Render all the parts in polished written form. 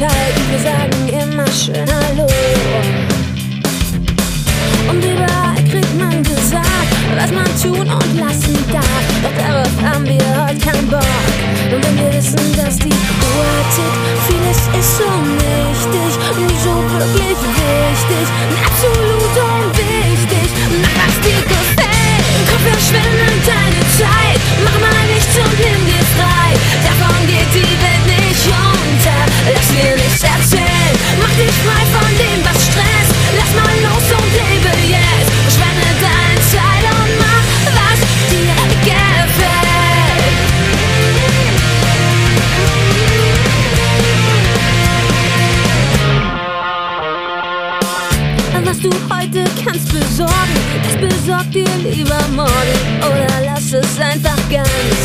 kalt und wir sagen immer schön Hallo. Und überall kriegt man gesagt, was man tun und lassen darf. Doch darauf haben wir heute keinen Bock. Und wenn wir wissen, dass die Uhr tickt, vieles ist so nichtig, nie so wirklich wichtig, absolut unwichtig. Mach, was dir gefällt, komm, verschwende deine Zeit, mach mal nichts und nimm dir frei. Davon geht die Welt nicht unter, lass dir nichts erzählen. Mach dich frei von dem, was stresst, lass mal los und lebe jetzt. Verschwende deine Zeit und mach, was dir gefällt. Was du heute kannst besorgen, das besorg dir lieber morgen oder lass es einfach ganz.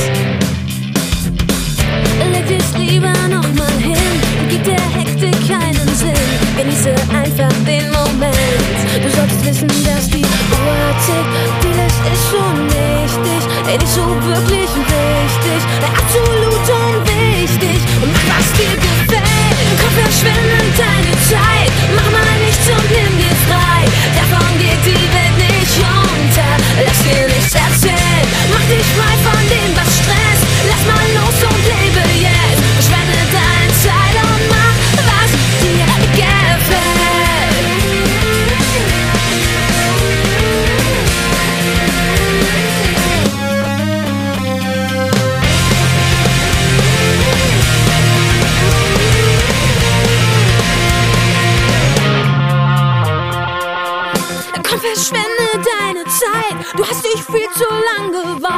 Leg dich lieber nochmal hin und gib der Hektik keinen Sinn. Genieße einfach den Moment. Du solltest wissen, dass die Uhr tickt. Vieles ist so nichtig, nicht so wirklich wichtig, absolut unwichtig. Und mach, was dir gefällt. Komm, verschwinde deine Zeit, mach mal nichts und nimm dir frei. Davon geht die Welt nicht unter, lass dir nichts erzählen. Mach dich frei von dem, was stresst, lass mal los und lebe jetzt. Verschwende deine Zeit und mach, was dir gefällt. Komm, verschwende deine Zeit, du hast dich viel zu lang gewartet.